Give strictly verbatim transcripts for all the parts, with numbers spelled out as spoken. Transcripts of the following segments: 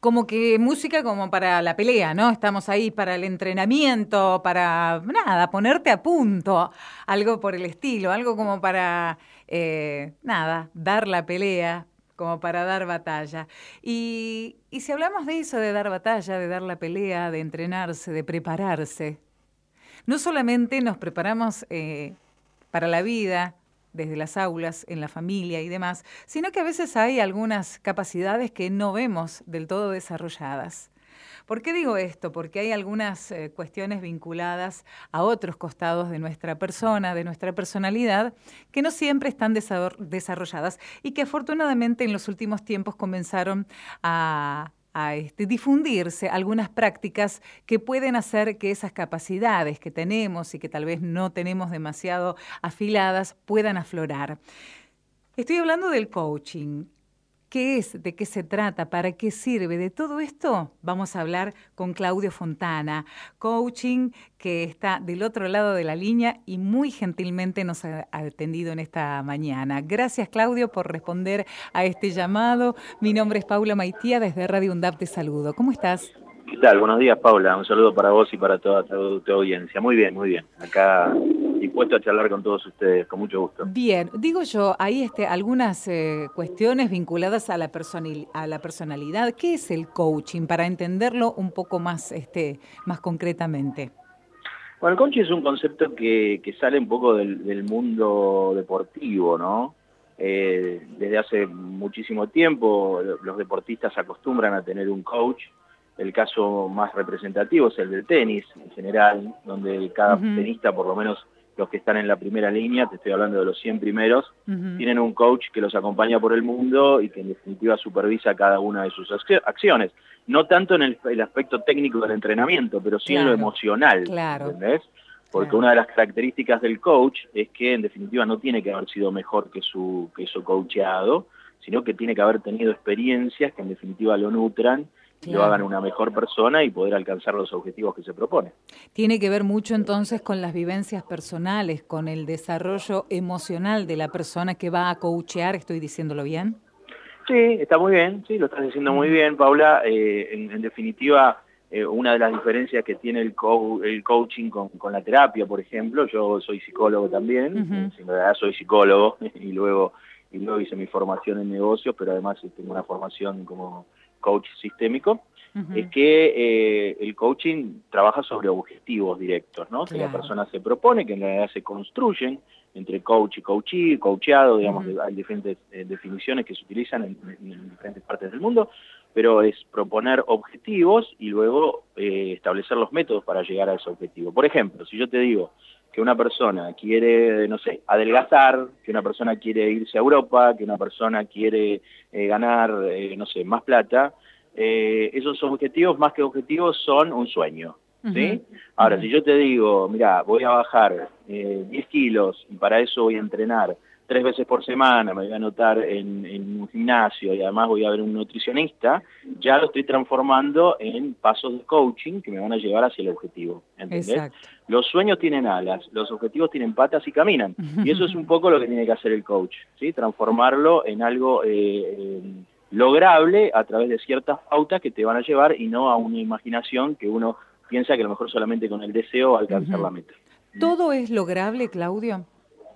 como que música como para la pelea, ¿no? Estamos ahí para el entrenamiento, para, nada, ponerte a punto, algo por el estilo, algo como para, eh, nada, dar la pelea, como para dar batalla. Y, y si hablamos de eso, de dar batalla, de dar la pelea, de entrenarse, de prepararse, no solamente nos preparamos eh, para la vida, desde las aulas, en la familia y demás, sino que a veces hay algunas capacidades que no vemos del todo desarrolladas. ¿Por qué digo esto? Porque hay algunas eh, cuestiones vinculadas a otros costados de nuestra persona, de nuestra personalidad, que no siempre están desarrolladas y que afortunadamente en los últimos tiempos comenzaron a... a este, difundirse algunas prácticas que pueden hacer que esas capacidades que tenemos y que tal vez no tenemos demasiado afiladas puedan aflorar. Estoy hablando del coaching. ¿Qué es? ¿De qué se trata? ¿Para qué sirve? De todo esto vamos a hablar con Claudio Fontana, coaching que está del otro lado de la línea y muy gentilmente nos ha atendido en esta mañana. Gracias, Claudio, por responder a este llamado. Mi nombre es Paula Maitía, desde Radio UNDAP te saludo. ¿Cómo estás? ¿Qué tal? Buenos días, Paula. Un saludo para vos y para toda tu, tu audiencia. Muy bien, muy bien. Acá dispuesto a charlar con todos ustedes, con mucho gusto. Bien, digo yo, hay este, algunas eh, cuestiones vinculadas a la, personil, a la personalidad. ¿Qué es el coaching? Para entenderlo un poco más, este, más concretamente. Bueno, el coaching es un concepto que, que sale un poco del, del mundo deportivo, ¿no? Eh, desde hace muchísimo tiempo los deportistas acostumbran a tener un coach. El caso más representativo es el del tenis en general, donde cada uh-huh. tenista, por lo menos los que están en la primera línea, te estoy hablando de los cien primeros, uh-huh. tienen un coach que los acompaña por el mundo y que en definitiva supervisa cada una de sus acciones. No tanto en el, el aspecto técnico del entrenamiento, pero sí claro. en lo emocional, claro. ¿entendés? Porque claro. una de las características del coach es que en definitiva no tiene que haber sido mejor que su, que su coacheado, sino que tiene que haber tenido experiencias que en definitiva lo nutran, claro. lo hagan una mejor persona y poder alcanzar los objetivos que se propone. Tiene que ver mucho entonces con las vivencias personales, con el desarrollo emocional de la persona que va a coachear, ¿estoy diciéndolo bien? Sí, está muy bien, sí, lo estás diciendo muy bien, Paula. Eh, en, en definitiva, eh, una de las diferencias que tiene el, co el coaching con, con la terapia, por ejemplo, yo soy psicólogo también, uh-huh. en realidad soy psicólogo y luego, y luego hice mi formación en negocios, pero además tengo una formación como coach sistémico, uh-huh. es que eh, el coaching trabaja sobre objetivos directos, ¿no? Claro. Que la persona se propone, que en realidad se construyen entre coach y coachee, coacheado, digamos, uh-huh. hay diferentes eh, definiciones que se utilizan en, en diferentes partes del mundo, pero es proponer objetivos y luego eh, establecer los métodos para llegar a ese objetivo. Por ejemplo, si yo te digo que una persona quiere, no sé, adelgazar, que una persona quiere irse a Europa, que una persona quiere eh, ganar, eh, no sé, más plata, eh, esos objetivos, más que objetivos, son un sueño, ¿sí? Uh-huh. Ahora, uh-huh. si yo te digo, mira, voy a bajar eh, diez kilos y para eso voy a entrenar tres veces por semana, me voy a anotar en, en un gimnasio y además voy a ver un nutricionista, ya lo estoy transformando en pasos de coaching que me van a llevar hacia el objetivo, ¿entendés? Exacto. Los sueños tienen alas, los objetivos tienen patas y caminan, y eso es un poco lo que tiene que hacer el coach, ¿sí? Transformarlo en algo eh, eh, lograble a través de ciertas pautas que te van a llevar y no a una imaginación que uno piensa que a lo mejor solamente con el deseo va a alcanzar uh-huh. la meta. ¿Todo es lograble, Claudio?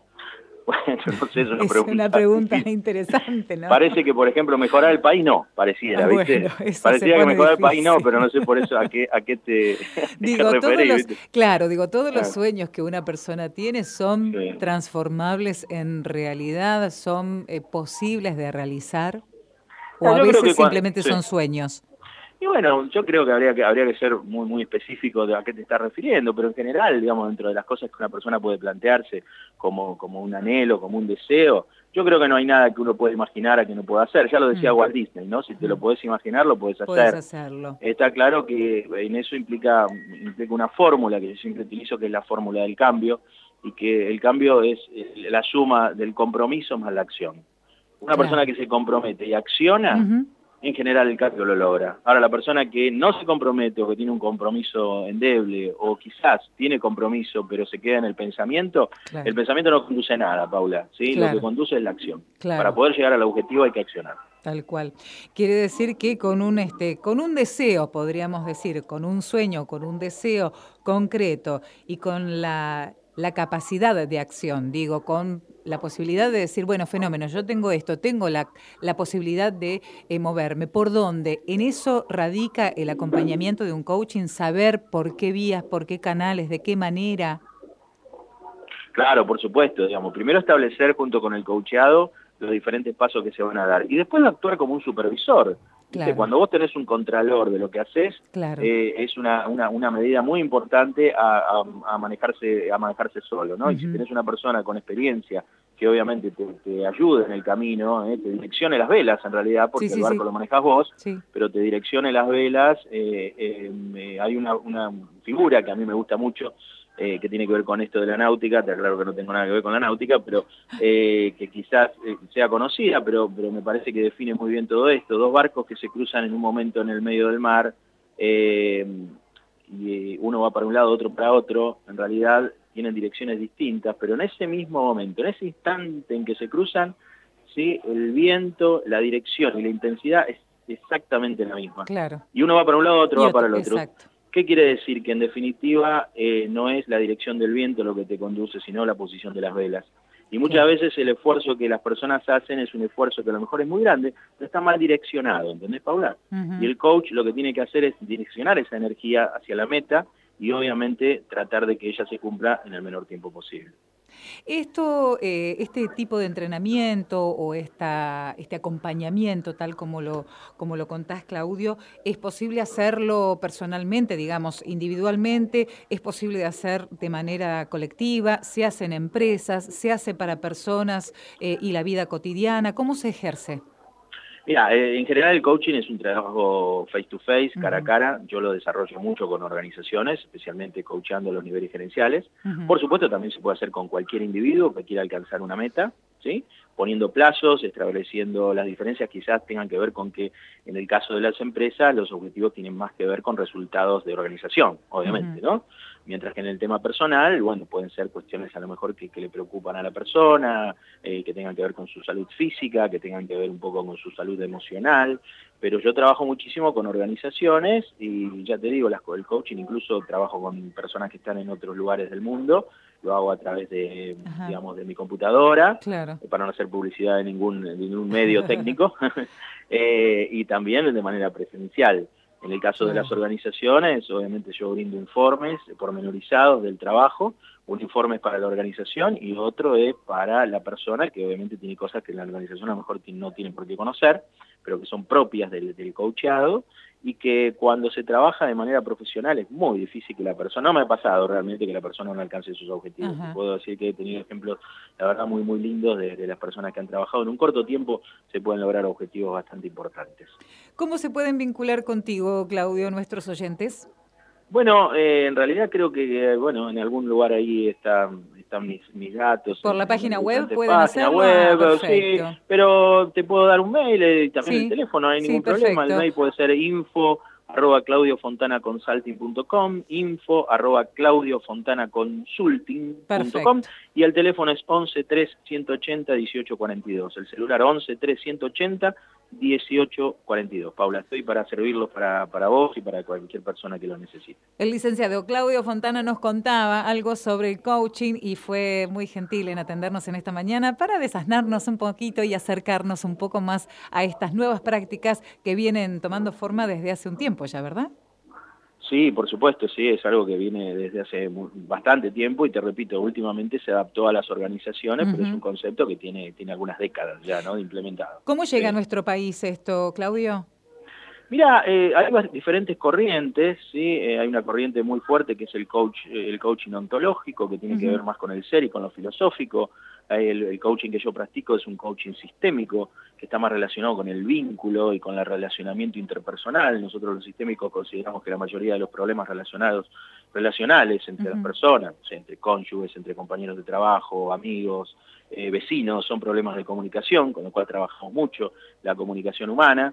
Bueno, no sé, es una es pregunta. una pregunta interesante, ¿no? Parece que, por ejemplo, mejorar el país no, pareciera, ah, ¿viste? Bueno, Pareciera que mejorar difícil. el país no, pero no sé por eso a qué, a qué te digo, qué todos referís, los, Claro, digo, todos claro. los sueños que una persona tiene son sí. transformables en realidad, son eh, posibles de realizar, o no, a veces que simplemente cuando, son sí. sueños. Y bueno, yo creo que habría que habría que ser muy muy específico de a qué te estás refiriendo, pero en general, digamos, dentro de las cosas que una persona puede plantearse como, como un anhelo, como un deseo, yo creo que no hay nada que uno pueda imaginar a que no pueda hacer. Ya lo decía mm. Walt Disney, ¿no? Si te lo podés imaginar, lo podés hacer. Podés hacerlo. Está claro que en eso implica, implica una fórmula que yo siempre utilizo, que es la fórmula del cambio, y que el cambio es la suma del compromiso más la acción. Una claro. persona que se compromete y acciona, uh-huh. en general el cambio lo logra. Ahora, la persona que no se compromete o que tiene un compromiso endeble o quizás tiene compromiso pero se queda en el pensamiento, claro. el pensamiento no conduce a nada, Paula, ¿sí? Claro. Lo que conduce es la acción. Claro. Para poder llegar al objetivo hay que accionar. Tal cual. Quiere decir que con un este, con un deseo, podríamos decir, con un sueño, con un deseo concreto y con la, la capacidad de acción, digo, con la posibilidad de decir, bueno, fenómeno, yo tengo esto, tengo la, la posibilidad de eh, moverme. ¿Por dónde? En eso radica el acompañamiento de un coaching, saber por qué vías, por qué canales, de qué manera. Claro, por supuesto, digamos, primero establecer junto con el coacheado los diferentes pasos que se van a dar y después actuar como un supervisor. ¿Viste? Claro. Cuando vos tenés un contralor de lo que haces, Claro. eh, es una, una, una medida muy importante a, a, a, manejarse, a manejarse solo, ¿no? Uh-huh. Y si tenés una persona con experiencia que obviamente te, te ayude en el camino, eh, te direccione las velas en realidad, porque sí, sí, el barco sí. lo manejas vos, sí. pero te direccione las velas, eh, eh, eh, hay una, una figura que a mí me gusta mucho, Eh, que tiene que ver con esto de la náutica, te aclaro que no tengo nada que ver con la náutica, pero eh, que quizás eh, sea conocida, pero, pero me parece que define muy bien todo esto. Dos barcos que se cruzan en un momento en el medio del mar, eh, y uno va para un lado, otro para otro, en realidad tienen direcciones distintas, pero en ese mismo momento, en ese instante en que se cruzan, ¿sí? El viento, la dirección y la intensidad es exactamente la misma. Claro. Y uno va para un lado, otro y va para el otro. Exacto. ¿Qué quiere decir? Que en definitiva eh, no es la dirección del viento lo que te conduce, sino la posición de las velas. Y muchas Claro. veces el esfuerzo que las personas hacen es un esfuerzo que a lo mejor es muy grande, pero está mal direccionado, ¿entendés, Paula? Uh-huh. Y el coach lo que tiene que hacer es direccionar esa energía hacia la meta y obviamente tratar de que ella se cumpla en el menor tiempo posible. Esto, eh, este tipo de entrenamiento o esta, este acompañamiento, tal como lo, como lo contás, Claudio, ¿es posible hacerlo personalmente, digamos, individualmente? ¿Es posible de hacer de manera colectiva? ¿Se hace en empresas? ¿Se hace para personas eh, y la vida cotidiana? ¿Cómo se ejerce? Mira, eh, en general el coaching es un trabajo face to face, cara uh-huh. a cara. Yo lo desarrollo mucho con organizaciones, especialmente coachando a los niveles gerenciales. Uh-huh. Por supuesto, también se puede hacer con cualquier individuo que quiera alcanzar una meta, ¿sí? Poniendo plazos, estableciendo las diferencias, quizás tengan que ver con que en el caso de las empresas los objetivos tienen más que ver con resultados de organización, obviamente, uh-huh. ¿no? Mientras que en el tema personal, bueno, pueden ser cuestiones a lo mejor que, que le preocupan a la persona, eh, que tengan que ver con su salud física, que tengan que ver un poco con su salud emocional, pero yo trabajo muchísimo con organizaciones y ya te digo, las, el coaching incluso trabajo con personas que están en otros lugares del mundo, lo hago a través de, Ajá. digamos, de mi computadora, claro. para no hacer publicidad de ningún, de ningún medio técnico, eh, y también de manera presencial. En el caso de las organizaciones, obviamente yo brindo informes pormenorizados del trabajo, un informe es para la organización y otro es para la persona, que obviamente tiene cosas que la organización a lo mejor no tiene por qué conocer, pero que son propias del, del coacheado, y que cuando se trabaja de manera profesional es muy difícil que la persona, no me ha pasado realmente que la persona no alcance sus objetivos. Te puedo decir que he tenido ejemplos, la verdad, muy muy lindos de, de las personas que han trabajado. En un corto tiempo se pueden lograr objetivos bastante importantes. ¿Cómo se pueden vincular contigo, Claudio, nuestros oyentes? Bueno, eh, en realidad creo que, bueno, en algún lugar ahí está, están mis, mis datos. ¿Por en, la página web pueden página hacerlo? web, Ah, sí, pero te puedo dar un mail y eh, también sí, el teléfono, no hay sí, ningún perfecto. problema. El mail puede ser info arroba claudiofontanaconsulting punto com, info arroba claudiofontanaconsulting punto com, y el teléfono es once tres ciento ochenta dieciocho cuarenta y dos, el celular once tres ciento ochenta dieciocho cuarenta y dos. Paula, estoy para servirlos para, para vos y para cualquier persona que lo necesite. El licenciado Claudio Fontana nos contaba algo sobre el coaching y fue muy gentil en atendernos en esta mañana para desasnarnos un poquito y acercarnos un poco más a estas nuevas prácticas que vienen tomando forma desde hace un tiempo ya, ¿verdad? Sí, por supuesto, sí, es algo que viene desde hace bastante tiempo y te repito, últimamente se adaptó a las organizaciones, uh-huh. pero es un concepto que tiene, tiene algunas décadas ya, ¿no?, de implementado. ¿Cómo llega sí. a nuestro país esto, Claudio? Mira, eh, hay diferentes corrientes, ¿sí? Eh, hay una corriente muy fuerte que es el coach, el coaching ontológico, que tiene uh-huh. que ver más con el ser y con lo filosófico. El, el coaching que yo practico es un coaching sistémico, que está más relacionado con el vínculo y con el relacionamiento interpersonal. Nosotros los sistémicos consideramos que la mayoría de los problemas relacionados, relacionales entre uh-huh. las personas, o sea, entre cónyuges, entre compañeros de trabajo, amigos, eh, vecinos, son problemas de comunicación, con lo cual trabajamos mucho la comunicación humana.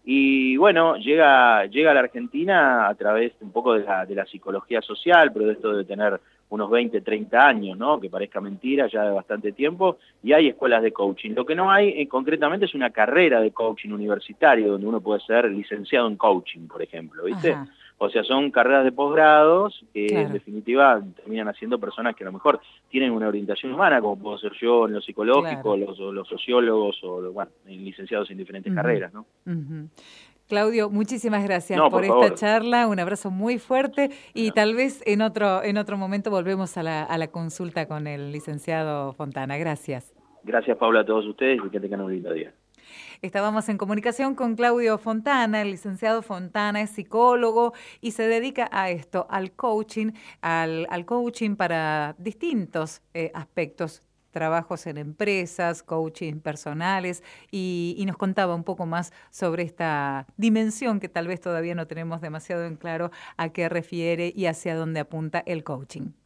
Y bueno, llega, llega a la Argentina a través un poco de la, de la psicología social, pero de esto de tener unos veinte, treinta años, ¿no? Que parezca mentira, ya de bastante tiempo, y hay escuelas de coaching. Lo que no hay eh, concretamente es una carrera de coaching universitario, donde uno puede ser licenciado en coaching, por ejemplo, ¿viste? Ajá. O sea, son carreras de posgrados que claro. en definitiva terminan haciendo personas que a lo mejor tienen una orientación humana, como puedo ser yo en lo psicológico, claro. los, los sociólogos, o bueno, licenciados en diferentes uh-huh. carreras, ¿no? Uh-huh. Claudio, muchísimas gracias no, por, por esta charla, un abrazo muy fuerte y no. tal vez en otro en otro momento volvemos a la, a la consulta con el licenciado Fontana. Gracias. Gracias, Paula, a todos ustedes y que tengan un lindo día. Estábamos en comunicación con Claudio Fontana, el licenciado Fontana es psicólogo y se dedica a esto, al coaching, al, al coaching para distintos eh, aspectos, trabajos en empresas, coaching personales y, y nos contaba un poco más sobre esta dimensión que tal vez todavía no tenemos demasiado en claro a qué refiere y hacia dónde apunta el coaching.